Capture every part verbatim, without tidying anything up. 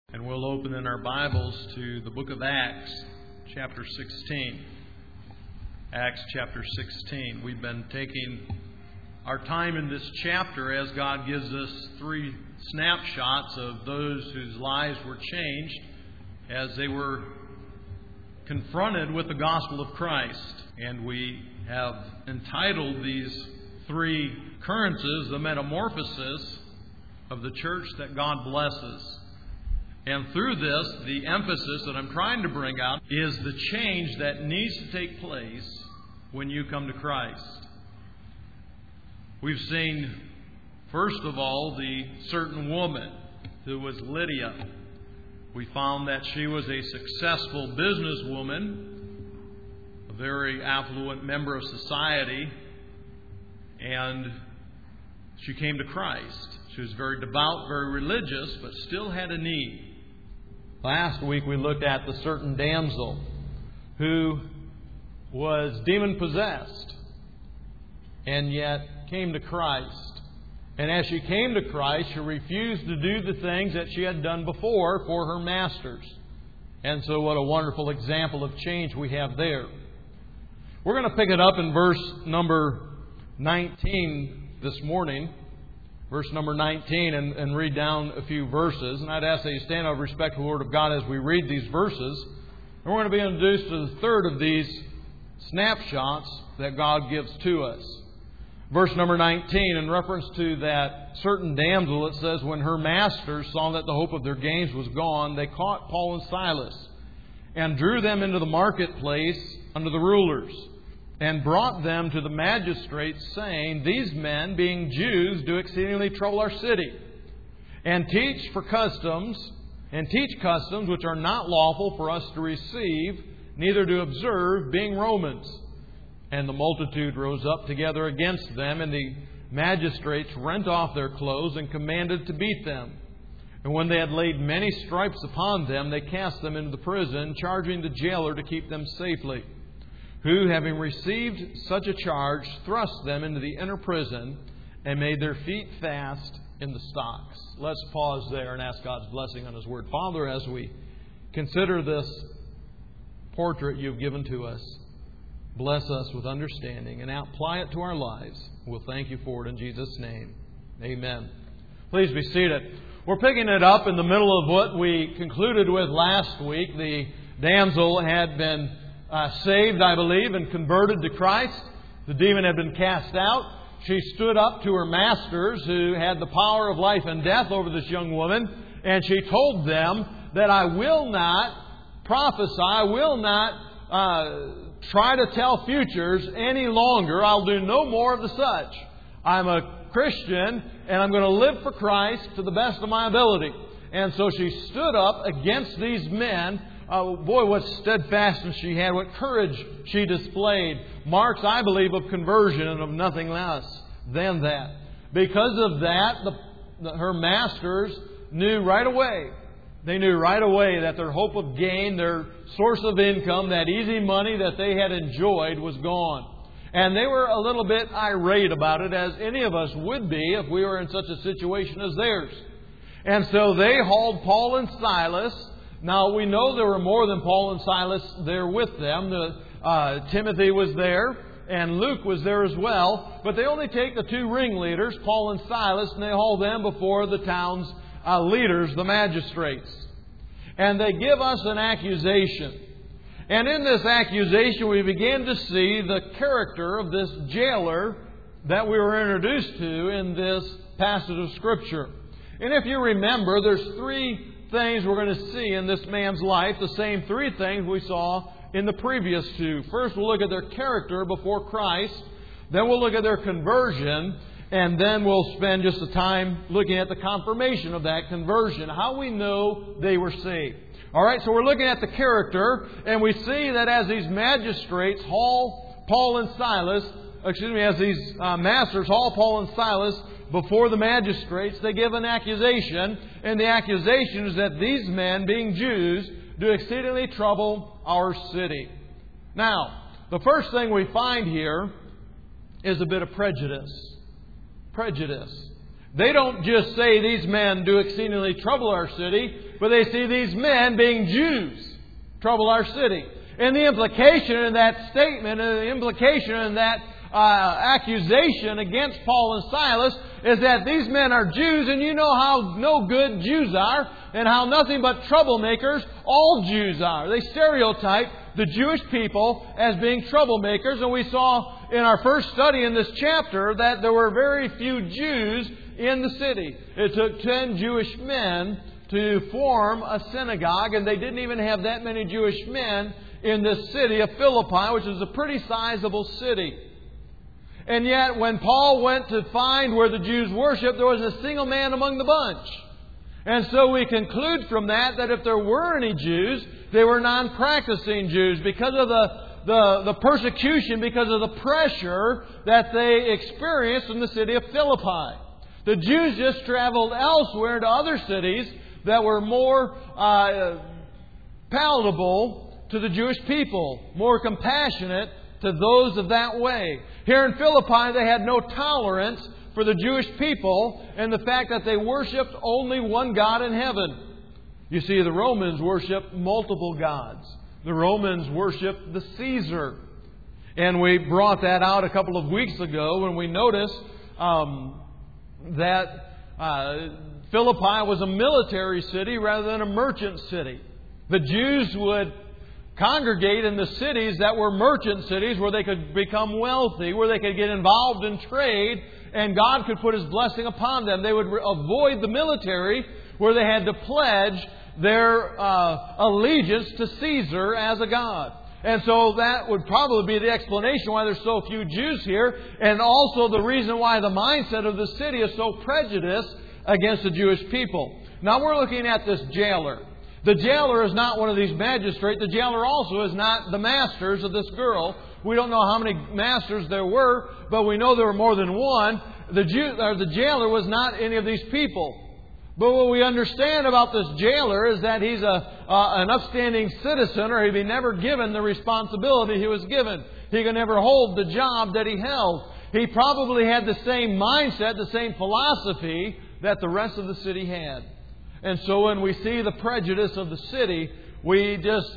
And we'll open in our Bibles to the book of Acts, chapter sixteen. Acts chapter sixteen. We've been taking our time in this chapter as God gives us three snapshots of those whose lives were changed as they were confronted with the gospel of Christ. And we have entitled these three occurrences, the metamorphosis of the church that God blesses. And through this, the emphasis that I'm trying to bring out is the change that needs to take place when you come to Christ. We've seen, first of all, the certain woman who was Lydia. We found that she was a successful businesswoman, a very affluent member of society, and she came to Christ. She was very devout, very religious, but still had a need. Last week we looked at the certain damsel who was demon-possessed and yet came to Christ. And as she came to Christ, she refused to do the things that she had done before for her masters. And so what a wonderful example of change we have there. We're going to pick it up in verse number nineteen this morning. Verse number nineteen, and, and read down a few verses. And I'd ask that you stand out of respect for the Word of God as we read these verses. And we're going to be introduced to the third of these snapshots that God gives to us. Verse number nineteen, in reference to that certain damsel, it says, when her masters saw that the hope of their gains was gone, they caught Paul and Silas and drew them into the marketplace under the rulers, and brought them to the magistrates, saying, these men, being Jews, do exceedingly trouble our city, and teach for customs, and teach customs which are not lawful for us to receive, neither to observe, being Romans. And the multitude rose up together against them, and the magistrates rent off their clothes and commanded to beat them. And when they had laid many stripes upon them, they cast them into the prison, charging the jailer to keep them safely, who, having received such a charge, thrust them into the inner prison and made their feet fast in the stocks. Let's pause there and ask God's blessing on His Word. Father, as we consider this portrait You've given to us, bless us with understanding and apply it to our lives. We'll thank You for it in Jesus' name. Amen. Please be seated. We're picking it up in the middle of what we concluded with last week. The damsel had been Uh, saved, I believe, and converted to Christ. The demon had been cast out. She stood up to her masters who had the power of life and death over this young woman, and she told them that I will not prophesy, I will not uh, try to tell futures any longer. I'll do no more of the such. I'm a Christian, and I'm going to live for Christ to the best of my ability. And so she stood up against these men. Oh, boy, what steadfastness she had, what courage she displayed. Marks, I believe, of conversion and of nothing less than that. Because of that, the, the, her masters knew right away. They knew right away that their hope of gain, their source of income, that easy money that they had enjoyed was gone. And they were a little bit irate about it, as any of us would be if we were in such a situation as theirs. And so they hauled Paul and Silas. Now, we know there were more than Paul and Silas there with them. The, uh, Timothy was there, and Luke was there as well. But they only take the two ringleaders, Paul and Silas, and they haul them before the town's uh, leaders, the magistrates. And they give us an accusation. And in this accusation, we begin to see the character of this jailer that we were introduced to in this passage of Scripture. And if you remember, there's three things we're going to see in this man's life, the same three things we saw in the previous two. First, we'll look at their character before Christ. Then we'll look at their conversion. And then we'll spend just the time looking at the confirmation of that conversion, how we know they were saved. All right, so we're looking at the character, and we see that as these magistrates haul Paul and Silas, excuse me, as these uh, masters haul Paul and Silas before the magistrates, they give an accusation, and the accusation is that these men, being Jews, do exceedingly trouble our city. Now, the first thing we find here is a bit of prejudice. Prejudice. They don't just say these men do exceedingly trouble our city, but they see these men, being Jews, trouble our city. And the implication in that statement, and the implication in that uh, accusation against Paul and Silas is that these men are Jews, and you know how no good Jews are, and how nothing but troublemakers all Jews are. They stereotype the Jewish people as being troublemakers, and we saw in our first study in this chapter that there were very few Jews in the city. It took ten Jewish men to form a synagogue, and they didn't even have that many Jewish men in this city of Philippi, which is a pretty sizable city. And yet, when Paul went to find where the Jews worshiped, there wasn't a single man among the bunch. And so we conclude from that that if there were any Jews, they were non-practicing Jews because of the, the, the persecution, because of the pressure that they experienced in the city of Philippi. The Jews just traveled elsewhere to other cities that were more uh, palatable to the Jewish people, more compassionate to those of that way. Here in Philippi, they had no tolerance for the Jewish people and the fact that they worshipped only one God in heaven. You see, the Romans worshipped multiple gods. The Romans worshipped the Caesar. And we brought that out a couple of weeks ago when we noticed um, that uh, Philippi was a military city rather than a merchant city. The Jews would congregate in the cities that were merchant cities where they could become wealthy, where they could get involved in trade, and God could put His blessing upon them. They would avoid the military where they had to pledge their uh, allegiance to Caesar as a god. And so that would probably be the explanation why there's so few Jews here, and also the reason why the mindset of the city is so prejudiced against the Jewish people. Now we're looking at this jailer. The jailer is not one of these magistrates. The jailer also is not the masters of this girl. We don't know how many masters there were, but we know there were more than one. The, Jew, or the jailer was not any of these people. But what we understand about this jailer is that he's a, uh, an upstanding citizen, or he'd be never given the responsibility he was given. He could never hold the job that he held. He probably had the same mindset, the same philosophy that the rest of the city had. And so when we see the prejudice of the city, we just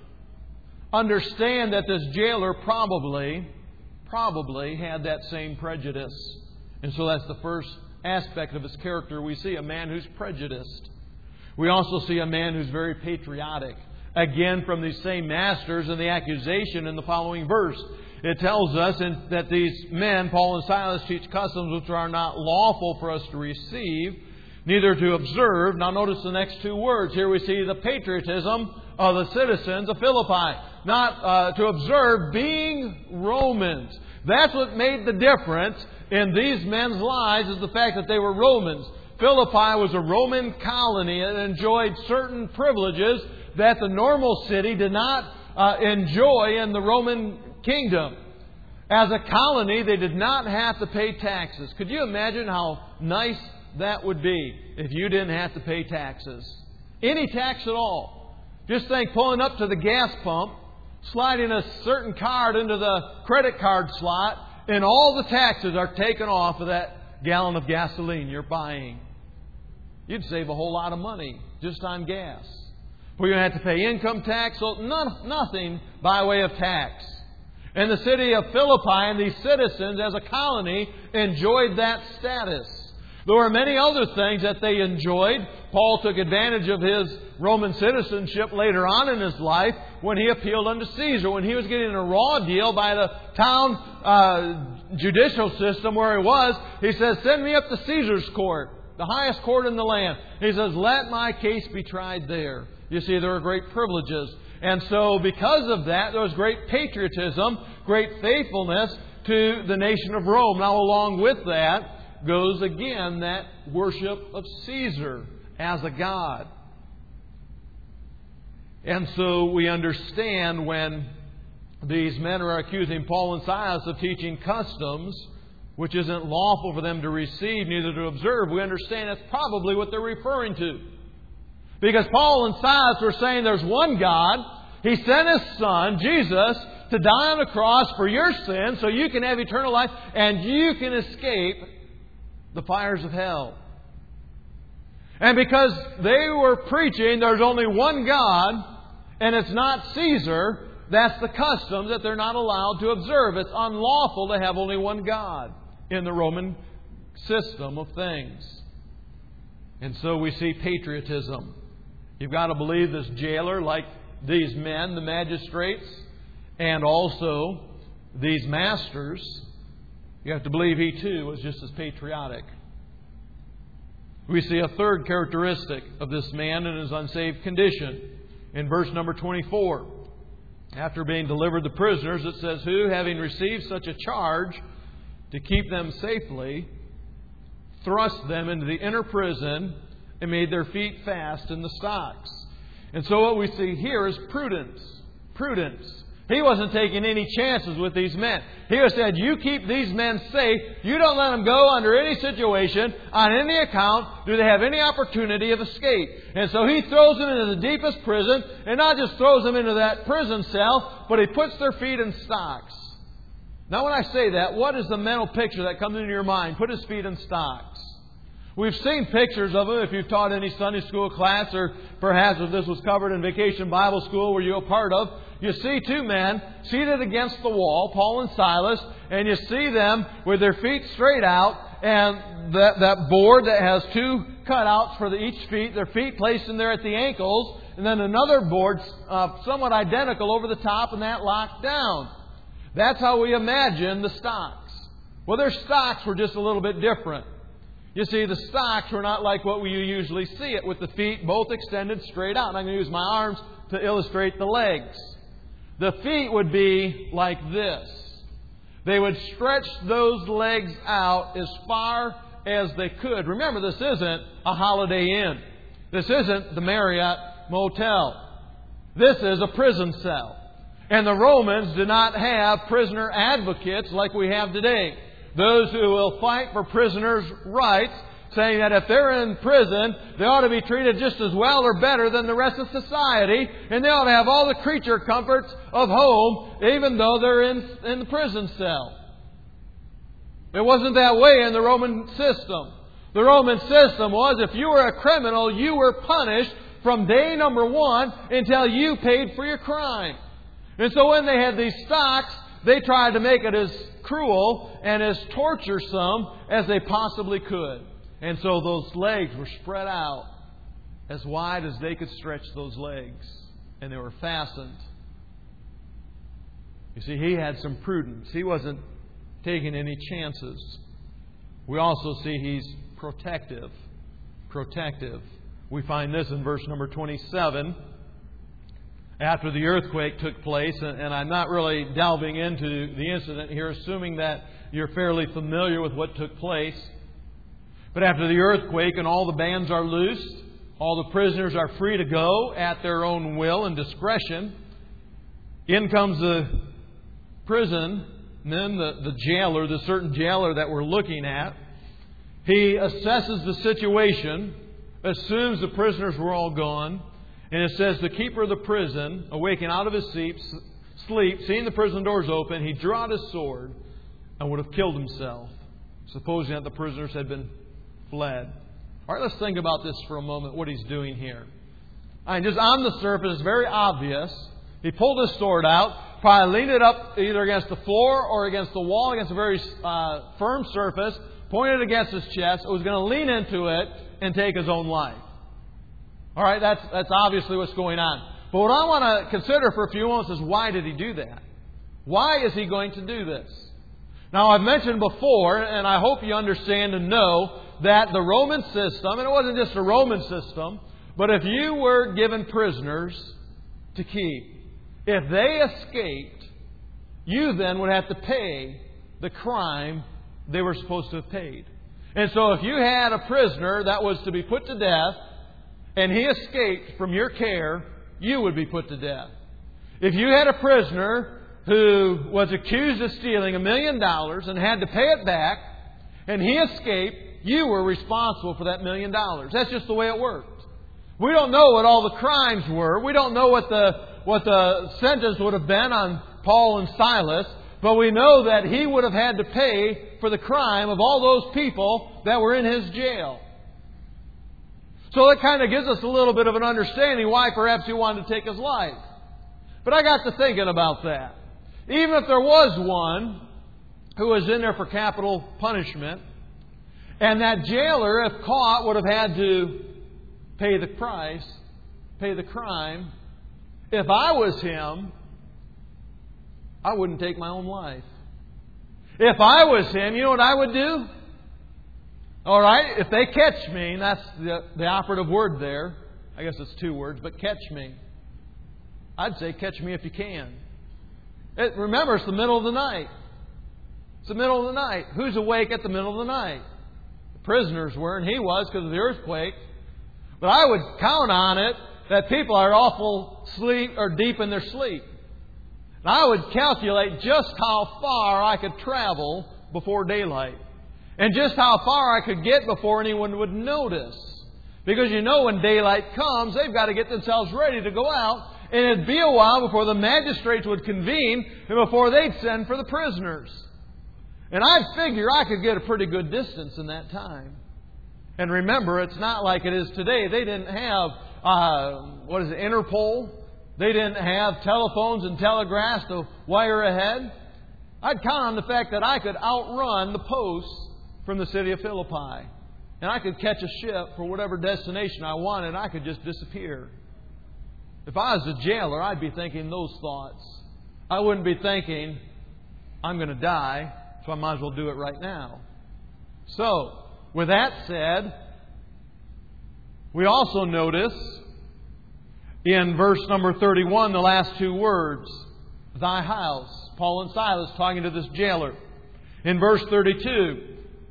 understand that this jailer probably, probably had that same prejudice. And so that's the first aspect of his character. We see a man who's prejudiced. We also see a man who's very patriotic. Again, from these same masters and the accusation in the following verse. It tells us that these men, Paul and Silas, teach customs which are not lawful for us to receive, neither to observe. Now notice the next two words. Here we see the patriotism of the citizens of Philippi. Not uh, to observe, being Romans. That's what made the difference in these men's lives, is the fact that they were Romans. Philippi was a Roman colony and enjoyed certain privileges that the normal city did not uh, enjoy in the Roman kingdom. As a colony, they did not have to pay taxes. Could you imagine how nice that would be if you didn't have to pay taxes? Any tax at all. Just think pulling up to the gas pump, sliding a certain card into the credit card slot, and all the taxes are taken off of that gallon of gasoline you're buying. You'd save a whole lot of money just on gas. We're going to have to pay income tax, so none, nothing by way of tax. And the city of Philippi and these citizens as a colony enjoyed that status. There were many other things that they enjoyed. Paul took advantage of his Roman citizenship later on in his life when he appealed unto Caesar. When he was getting a raw deal by the town uh, judicial system where he was, he says, send me up to Caesar's court, the highest court in the land. He says, let my case be tried there. You see, there were great privileges. And so because of that, there was great patriotism, great faithfulness to the nation of Rome. Now along with that goes again that worship of Caesar as a god. And so we understand when these men are accusing Paul and Silas of teaching customs which isn't lawful for them to receive, neither to observe, we understand that's probably what they're referring to. Because Paul and Silas were saying there's one God. He sent His Son, Jesus, to die on the cross for your sins so you can have eternal life and you can escape the fires of hell. And because they were preaching there's only one God, and it's not Caesar, that's the custom that they're not allowed to observe. It's unlawful to have only one God in the Roman system of things. And so we see patriotism. You've got to believe this jailer, like these men, the magistrates, and also these masters, you have to believe he too was just as patriotic. We see a third characteristic of this man in his unsaved condition. In verse number twenty-four, after being delivered the prisoners, it says, who, having received such a charge to keep them safely, thrust them into the inner prison and made their feet fast in the stocks. And so what we see here is prudence. Prudence. He wasn't taking any chances with these men. He was said, you keep these men safe. You don't let them go under any situation, on any account, do they have any opportunity of escape. And so he throws them into the deepest prison, and not just throws them into that prison cell, but he puts their feet in stocks. Now when I say that, what is the mental picture that comes into your mind? Put his feet in stocks. We've seen pictures of them if you've taught any Sunday school class, or perhaps if this was covered in Vacation Bible School where you're a part of. You see two men seated against the wall, Paul and Silas, and you see them with their feet straight out, and that, that board that has two cutouts for the, each feet, their feet placed in there at the ankles, and then another board uh, somewhat identical over the top, and that locked down. That's how we imagine the stocks. Well, their stocks were just a little bit different. You see, the stocks were not like what we usually see it, with the feet both extended straight out. And I'm going to use my arms to illustrate the legs. The feet would be like this. They would stretch those legs out as far as they could. Remember, this isn't a Holiday Inn. This isn't the Marriott Motel. This is a prison cell. And the Romans did not have prisoner advocates like we have today. Those who will fight for prisoners' rights, saying that if they're in prison, they ought to be treated just as well or better than the rest of society, and they ought to have all the creature comforts of home, even though they're in, in the prison cell. It wasn't that way in the Roman system. The Roman system was, if you were a criminal, you were punished from day number one until you paid for your crime. And so when they had these stocks, they tried to make it as cruel and as torturesome as they possibly could. And so those legs were spread out as wide as they could stretch those legs. And they were fastened. You see, he had some prudence. He wasn't taking any chances. We also see he's protective. Protective. We find this in verse number twenty-seven. After the earthquake took place, and I'm not really delving into the incident here, assuming that you're fairly familiar with what took place. But after the earthquake and all the bands are loosed, all the prisoners are free to go at their own will and discretion. In comes the prison, and then the, the jailer, the certain jailer that we're looking at. He assesses the situation, assumes the prisoners were all gone. And it says, the keeper of the prison, awaking out of his sleep, sleep, seeing the prison doors open, he drew out his sword and would have killed himself, supposing that the prisoners had been fled. All right, let's think about this for a moment, what he's doing here. I mean, just on the surface, it's very obvious. He pulled his sword out, probably leaned it up either against the floor or against the wall, against a very uh, firm surface, pointed against his chest. It was going to lean into it and take his own life. All right, that's that's obviously what's going on. But what I want to consider for a few moments is, why did he do that? Why is he going to do this? Now, I've mentioned before, and I hope you understand and know, that the Roman system, and it wasn't just a Roman system, but if you were given prisoners to keep, if they escaped, you then would have to pay the crime they were supposed to have paid. And so if you had a prisoner that was to be put to death, and he escaped from your care, you would be put to death. If you had a prisoner who was accused of stealing a million dollars and had to pay it back, and he escaped, you were responsible for that million dollars. That's just the way it worked. We don't know what all the crimes were. We don't know what the what the sentence would have been on Paul and Silas. But we know that he would have had to pay for the crime of all those people that were in his jail. So that kind of gives us a little bit of an understanding why perhaps he wanted to take his life. But I got to thinking about that. Even if there was one who was in there for capital punishment, and that jailer, if caught, would have had to pay the price, pay the crime. If I was him, I wouldn't take my own life. If I was him, you know what I would do? All right, if they catch me, and that's the, the operative word there. I guess it's two words, but catch me. I'd say catch me if you can. It, remember, it's the middle of the night. It's the middle of the night. Who's awake at the middle of the night? The prisoners were, and he was because of the earthquake. But I would count on it that people are awful sleep or deep in their sleep. And I would calculate just how far I could travel before daylight. And just how far I could get before anyone would notice. Because you know when daylight comes, they've got to get themselves ready to go out. And it'd be a while before the magistrates would convene and before they'd send for the prisoners. And I'd figure I could get a pretty good distance in that time. And remember, it's not like it is today. They didn't have, uh, what is it, Interpol. They didn't have telephones and telegraphs to wire ahead. I'd count on the fact that I could outrun the posts from the city of Philippi. And I could catch a ship for whatever destination I wanted, and I could just disappear. If I was a jailer, I'd be thinking those thoughts. I wouldn't be thinking, I'm going to die, so I might as well do it right now. So, with that said, we also notice in verse number thirty-one, the last two words, thy house. Paul and Silas talking to this jailer. In verse thirty-two,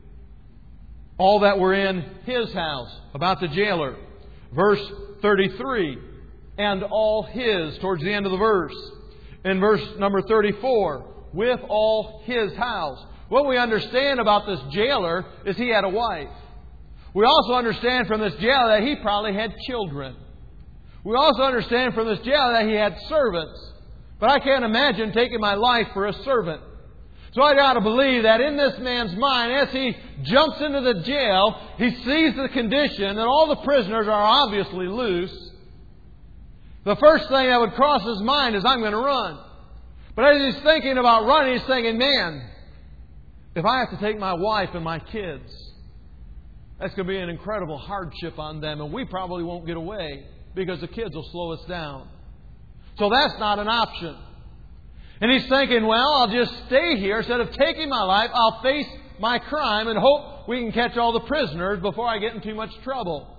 all that were in his house, about the jailer. Verse thirty-three, and all his, towards the end of the verse. In verse number thirty-four, with all his house. What we understand about this jailer is he had a wife. We also understand from this jailer that he probably had children. We also understand from this jailer that he had servants. But I can't imagine taking my life for a servant. So I got to believe that in this man's mind, as he jumps into the jail, he sees the condition that all the prisoners are obviously loose. The first thing that would cross his mind is, I'm going to run. But as he's thinking about running, he's thinking, man, if I have to take my wife and my kids, that's going to be an incredible hardship on them. And we probably won't get away because the kids will slow us down. So that's not an option. And he's thinking, well, I'll just stay here. Instead of taking my life, I'll face my crime and hope we can catch all the prisoners before I get in too much trouble.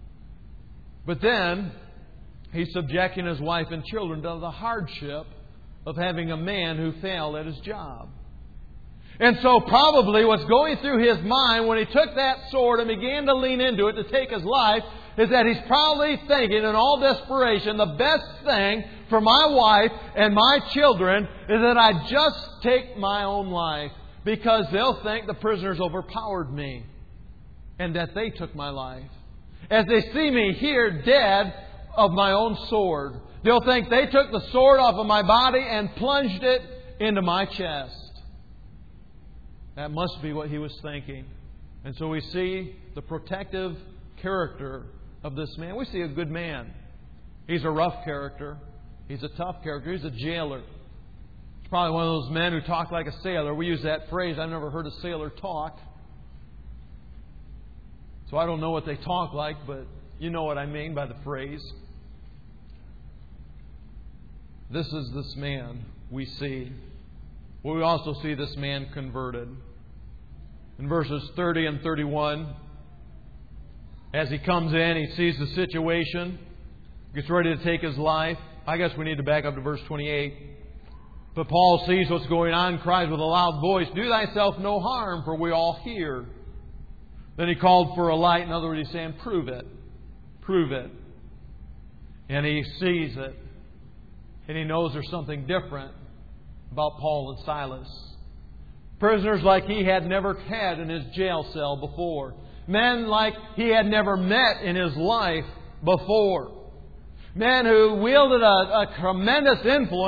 But then he's subjecting his wife and children to the hardship of having a man who failed at his job. And so probably what's going through his mind when he took that sword and began to lean into it to take his life is that he's probably thinking in all desperation, the best thing for my wife and my children is that I just take my own life, because they'll think the prisoners overpowered me and that they took my life. As they see me here dead of my own sword, they'll think they took the sword off of my body and plunged it into my chest. That must be what he was thinking. And so we see the protective character of this man. We see a good man. He's a rough character. He's a tough character. He's a jailer. He's probably one of those men who talk like a sailor. We use that phrase. I've never heard a sailor talk. So I don't know what they talk like, but you know what I mean by the phrase. This is this man we see. Well, we also see this man converted. In verses thirty and thirty-one, as he comes in, he sees the situation, gets ready to take his life. I guess we need to back up to verse twenty-eight. But Paul sees what's going on, cries with a loud voice, do thyself no harm, for we all hear. Then he called for a light. In other words, he's saying, prove it. Prove it. And he sees it. And he knows there's something different about Paul and Silas. Prisoners like he had never had in his jail cell before. Men like he had never met in his life before. Men who wielded a, a tremendous influence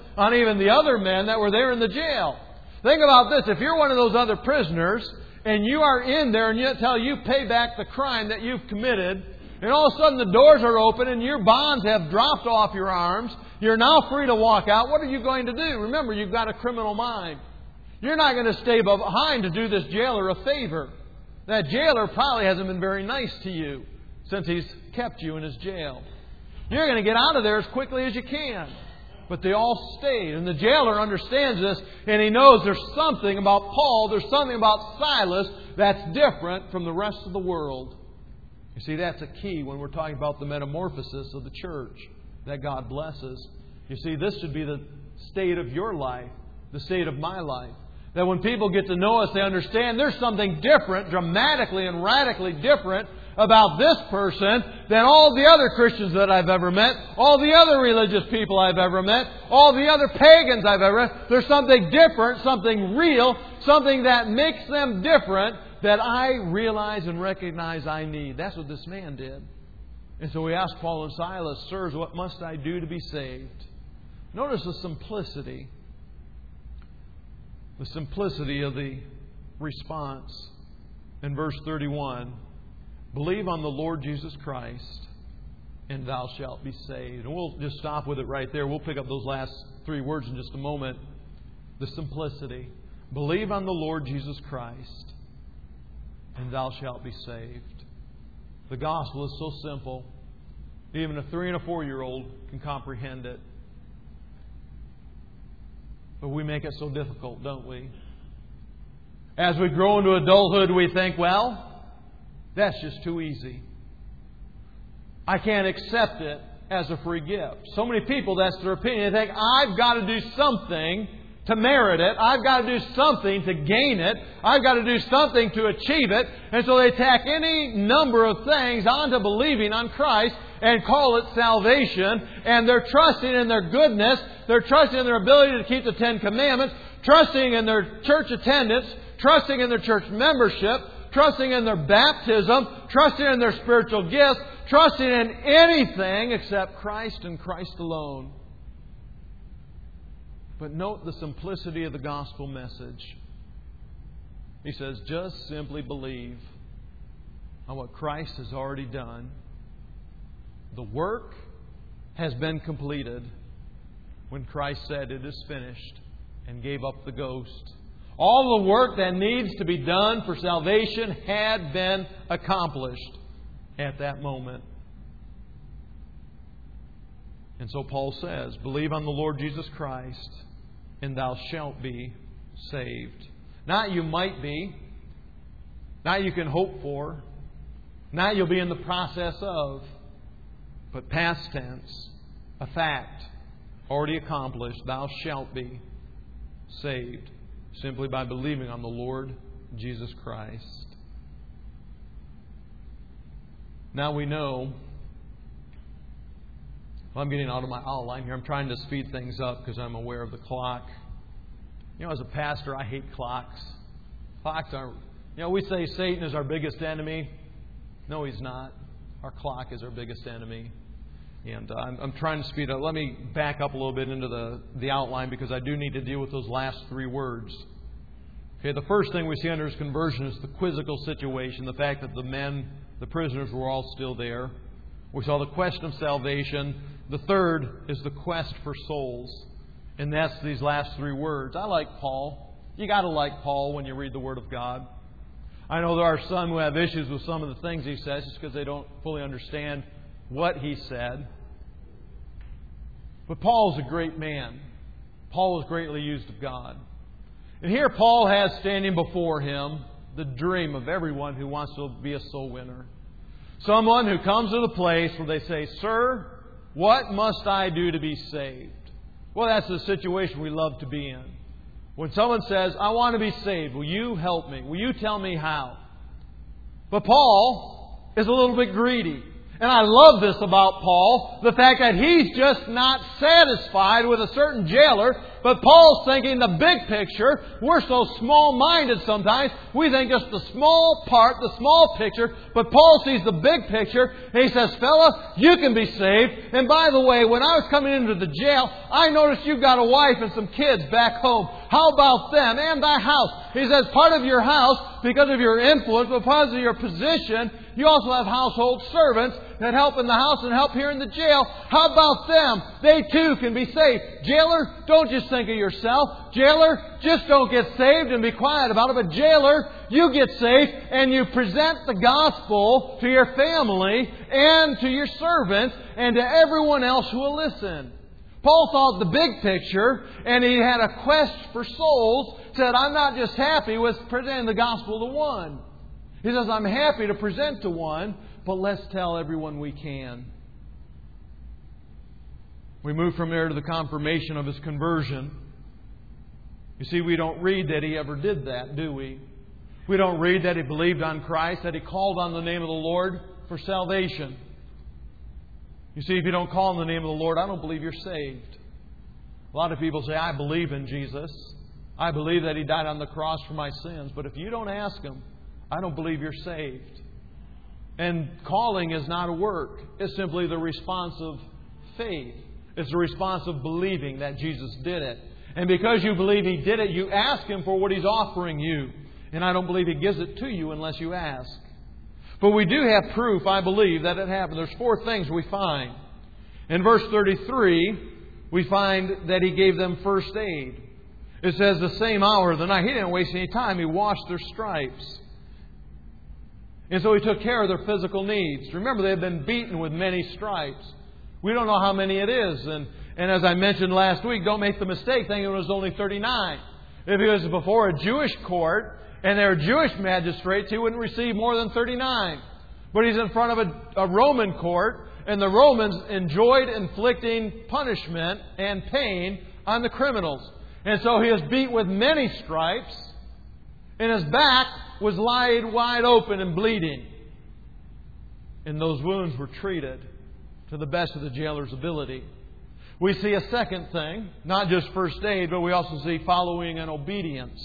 on even the other men that were there in the jail. Think about this. If you're one of those other prisoners and you are in there and you tell you pay back the crime that you've committed, and all of a sudden the doors are open and your bonds have dropped off your arms, you're now free to walk out, what are you going to do? Remember, you've got a criminal mind. You're not going to stay behind to do this jailer a favor. That jailer probably hasn't been very nice to you since he's kept you in his jail. You're going to get out of there as quickly as you can. But they all stayed. And the jailer understands this, and he knows there's something about Paul, there's something about Silas that's different from the rest of the world. You see, that's a key when we're talking about the metamorphosis of the church that God blesses. You see, this should be the state of your life, the state of my life. That when people get to know us, they understand there's something different, dramatically and radically different about this person than all the other Christians that I've ever met, all the other religious people I've ever met, all the other pagans I've ever met. There's something different, something real, something that makes them different that I realize and recognize I need. That's what this man did. And so we asked Paul and Silas, Sirs, what must I do to be saved? Notice the simplicity. The simplicity of the response in verse thirty-one. Believe on the Lord Jesus Christ, and thou shalt be saved. And we'll just stop with it right there. We'll pick up those last three words in just a moment. The simplicity. Believe on the Lord Jesus Christ, and thou shalt be saved. The gospel is so simple. Even a three and a four-year-old can comprehend it. But we make it so difficult, don't we? As we grow into adulthood, we think, well, that's just too easy. I can't accept it as a free gift. So many people, that's their opinion. They think, I've got to do something to merit it. I've got to do something to gain it. I've got to do something to achieve it. And so they tack any number of things onto believing on Christ and call it salvation. And they're trusting in their goodness. They're trusting in their ability to keep the Ten Commandments. Trusting in their church attendance. Trusting in their church membership. Trusting in their baptism. Trusting in their spiritual gifts. Trusting in anything except Christ and Christ alone. But note the simplicity of the gospel message. He says, just simply believe on what Christ has already done. The work has been completed when Christ said it is finished and gave up the ghost. All the work that needs to be done for salvation had been accomplished at that moment. And so Paul says, believe on the Lord Jesus Christ, and thou shalt be saved. Not you might be. Not you can hope for. Not you'll be in the process of. But past tense, a fact, already accomplished, thou shalt be saved. Simply by believing on the Lord Jesus Christ. Now we know, well, I'm getting out of my outline here. I'm trying to speed things up because I'm aware of the clock. You know, as a pastor, I hate clocks. Clocks are, you know, we say Satan is our biggest enemy. No, he's not. Our clock is our biggest enemy. And uh, I'm, I'm trying to speed up. Let me back up a little bit into the, the outline because I do need to deal with those last three words. Okay, the first thing we see under his conversion is the quizzical situation, the fact that the men, the prisoners, were all still there. We saw the question of salvation. The third is the quest for souls. And that's these last three words. I like Paul. You got to like Paul when you read the Word of God. I know there are some who have issues with some of the things he says just because they don't fully understand what he said. But Paul is a great man. Paul was greatly used of God. And here Paul has standing before him the dream of everyone who wants to be a soul winner. Someone who comes to the place where they say, Sir, what must I do to be saved? Well, that's the situation we love to be in. When someone says, I want to be saved, will you help me? Will you tell me how? But Paul is a little bit greedy. And I love this about Paul, the fact that he's just not satisfied with a certain jailer, but Paul's thinking the big picture. We're so small-minded sometimes. We think just the small part, the small picture, but Paul sees the big picture, and he says, fella, you can be saved. And by the way, when I was coming into the jail, I noticed you've got a wife and some kids back home. How about them and thy house? He says, part of your house, because of your influence, because of your position, you also have household servants that help in the house and help here in the jail. How about them? They too can be saved. Jailer, don't just think of yourself. Jailer, just don't get saved and be quiet about it. But jailer, you get saved and you present the gospel to your family and to your servants and to everyone else who will listen. Paul thought the big picture, and he had a quest for souls. Said, I'm not just happy with presenting the gospel to one. He says, I'm happy to present to one, but let's tell everyone we can. We move from there to the confirmation of his conversion. You see, we don't read that he ever did that, do we? We don't read that he believed on Christ, that he called on the name of the Lord for salvation. You see, if you don't call on the name of the Lord, I don't believe you're saved. A lot of people say, I believe in Jesus. I believe that He died on the cross for my sins. But if you don't ask Him, I don't believe you're saved. And calling is not a work. It's simply the response of faith. It's the response of believing that Jesus did it. And because you believe He did it, you ask Him for what He's offering you. And I don't believe He gives it to you unless you ask. But we do have proof, I believe, that it happened. There's four things we find. In verse thirty-three, we find that He gave them first aid. It says the same hour of the night. He didn't waste any time. He washed their stripes. And so He took care of their physical needs. Remember, they had been beaten with many stripes. We don't know how many it is. And, and as I mentioned last week, don't make the mistake thinking it was only thirty-nine. If it was before a Jewish court and there were Jewish magistrates, he wouldn't receive more than thirty-nine. But he's in front of a, a Roman court, and the Romans enjoyed inflicting punishment and pain on the criminals. And so he was beat with many stripes, and his back was laid wide open and bleeding. And those wounds were treated to the best of the jailer's ability. We see a second thing, not just first aid, but we also see following and obedience.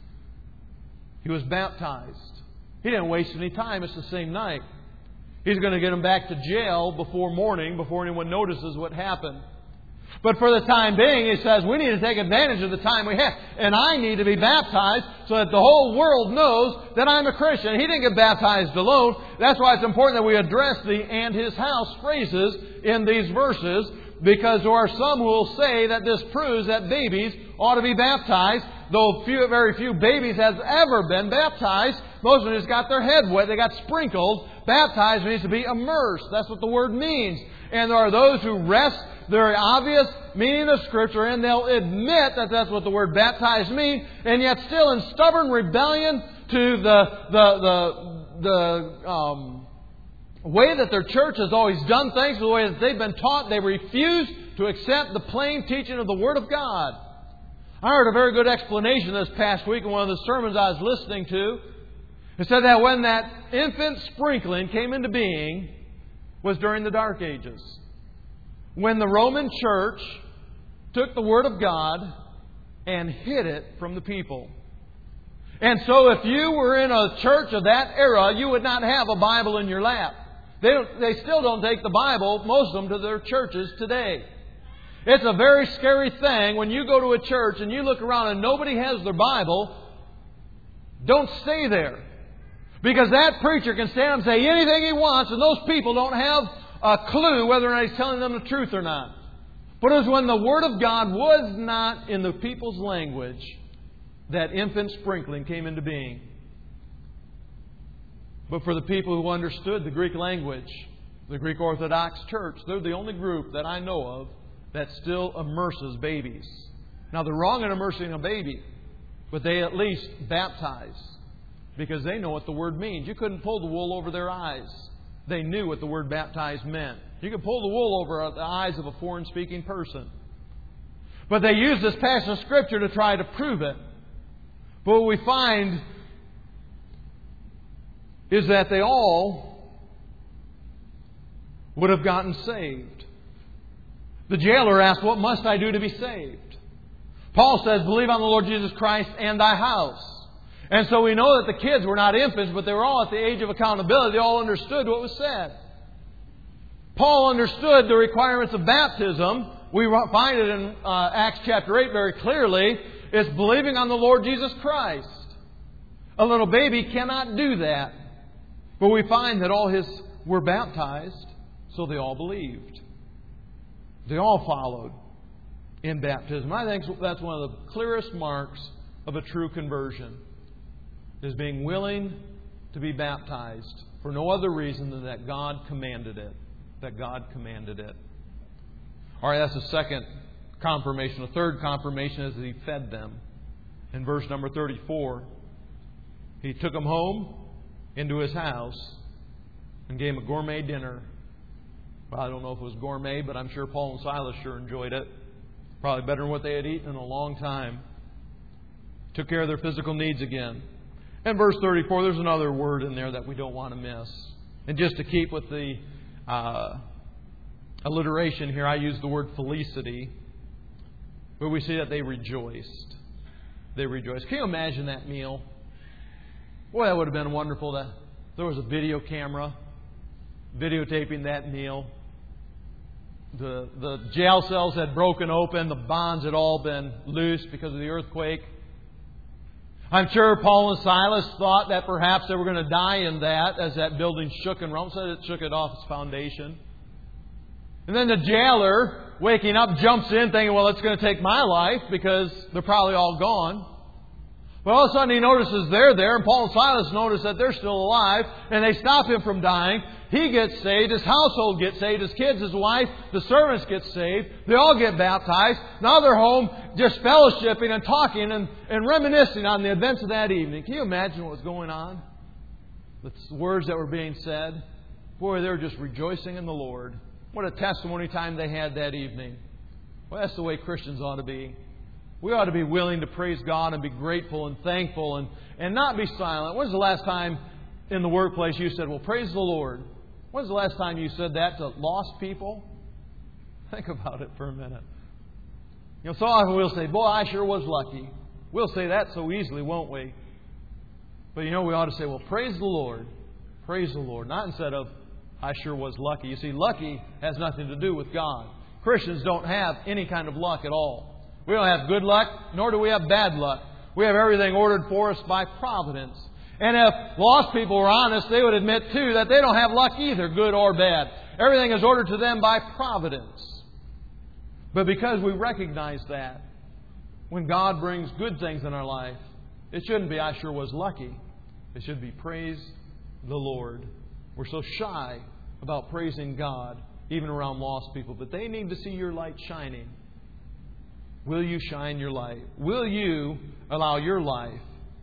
He was baptized. He didn't waste any time. It's the same night. He's going to get him back to jail before morning, before anyone notices what happened. But for the time being, he says, we need to take advantage of the time we have. And I need to be baptized so that the whole world knows that I'm a Christian. He didn't get baptized alone. That's why it's important that we address the "and his house" phrases in these verses, because there are some who will say that this proves that babies ought to be baptized, though few, very few babies has ever been baptized. Most of them just got their head wet. They got sprinkled. Baptized means to be immersed. That's what the word means. And there are those who rest the very obvious meaning of Scripture, and they'll admit that that's what the word baptized means, and yet still in stubborn rebellion to the the the, the um, way that their church has always done things, the way that they've been taught, they refuse to accept the plain teaching of the Word of God. I heard a very good explanation this past week in one of the sermons I was listening to. It said that when that infant sprinkling came into being was during the Dark Ages. When the Roman Church took the Word of God and hid it from the people. And so if you were in a church of that era, you would not have a Bible in your lap. They, don't, they still don't take the Bible, most of them, to their churches today. It's a very scary thing when you go to a church and you look around and nobody has their Bible. Don't stay there. Because that preacher can stand up and say anything he wants, and those people don't have a clue whether or not he's telling them the truth or not. But it was when the Word of God was not in the people's language that infant sprinkling came into being. But for the people who understood the Greek language, the Greek Orthodox Church, they're the only group that I know of that still immerses babies. Now, they're wrong in immersing a baby, but they at least baptize because they know what the Word means. You couldn't pull the wool over their eyes. They knew what the word baptized meant. You could pull the wool over the eyes of a foreign-speaking person. But they used this passage of Scripture to try to prove it. But what we find is that they all would have gotten saved. The jailer asked, what must I do to be saved? Paul says, believe on the Lord Jesus Christ and thy house. And so we know that the kids were not infants, but they were all at the age of accountability. They all understood what was said. Paul understood the requirements of baptism. We find it in uh, Acts chapter eight very clearly. It's believing on the Lord Jesus Christ. A little baby cannot do that. But we find that all his were baptized, so they all believed. They all followed in baptism. I think that's one of the clearest marks of a true conversion, is being willing to be baptized for no other reason than that God commanded it. That God commanded it. All right, that's the second confirmation. The third confirmation is that He fed them. In verse number thirty-four, He took them home into His house and gave them a gourmet dinner. Well, I don't know if it was gourmet, but I'm sure Paul and Silas sure enjoyed it. Probably better than what they had eaten in a long time. Took care of their physical needs again. In verse thirty-four, there's another word in there that we don't want to miss. And just to keep with the uh, alliteration here, I use the word felicity. Where we see that they rejoiced. They rejoiced. Can you imagine that meal? Boy, that would have been wonderful that there was a video camera videotaping that meal. The, the jail cells had broken open. The bonds had all been loosed because of the earthquake. I'm sure Paul and Silas thought that perhaps they were going to die in that as that building shook and rumbled. So it shook it off its foundation. And then the jailer, waking up, jumps in thinking, well, it's going to take my life because they're probably all gone. But all of a sudden he notices they're there, and Paul and Silas notice that they're still alive, and they stop him from dying. He gets saved, his household gets saved, his kids, his wife, the servants get saved. They all get baptized. Now they're home just fellowshipping and talking and, and reminiscing on the events of that evening. Can you imagine what was going on? The words that were being said. Boy, they were just rejoicing in the Lord. What a testimony time they had that evening. Well, that's the way Christians ought to be. We ought to be willing to praise God and be grateful and thankful and, and not be silent. When's the last time in the workplace you said, well, praise the Lord? When's the last time you said that to lost people? Think about it for a minute. You know, so often we'll say, boy, I sure was lucky. We'll say that so easily, won't we? But you know, we ought to say, well, praise the Lord. Praise the Lord. Not instead of, I sure was lucky. You see, lucky has nothing to do with God. Christians don't have any kind of luck at all. We don't have good luck, nor do we have bad luck. We have everything ordered for us by providence. And if lost people were honest, they would admit too that they don't have luck either, good or bad. Everything is ordered to them by providence. But because we recognize that, when God brings good things in our life, it shouldn't be, I sure was lucky. It should be, praise the Lord. We're so shy about praising God, even around lost people. But they need to see your light shining. Will you shine your light? Will you allow your life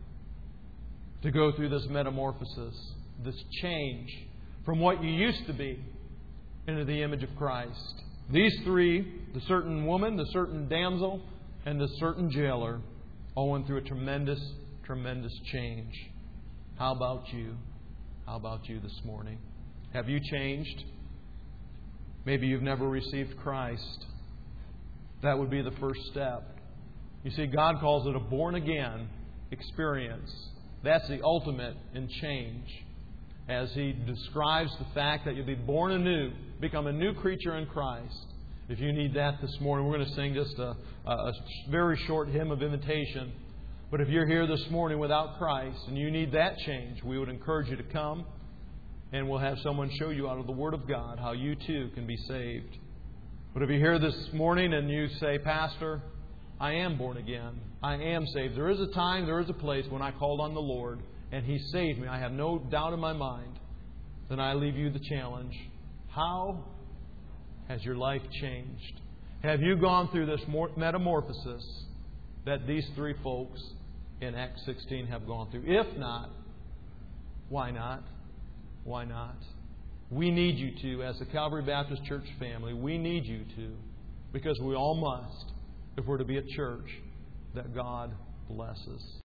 to go through this metamorphosis, this change from what you used to be into the image of Christ? These three, the certain woman, the certain damsel, and the certain jailer, all went through a tremendous, tremendous change. How about you? How about you this morning? Have you changed? Maybe you've never received Christ. That would be the first step. You see, God calls it a born-again experience. That's the ultimate in change. As He describes the fact that you'll be born anew, become a new creature in Christ. If you need that this morning, we're going to sing just a, a very short hymn of invitation. But if you're here this morning without Christ and you need that change, we would encourage you to come, and we'll have someone show you out of the Word of God how you too can be saved. But if you're here this morning and you say, Pastor, I am born again. I am saved. There is a time, there is a place when I called on the Lord and He saved me. I have no doubt in my mind. Then I leave you the challenge. How has your life changed? Have you gone through this metamorphosis that these three folks in Acts sixteen have gone through? If not, why not? Why not? We need you to, as the Calvary Baptist Church family, we need you to, because we all must, if we're to be a church that God blesses.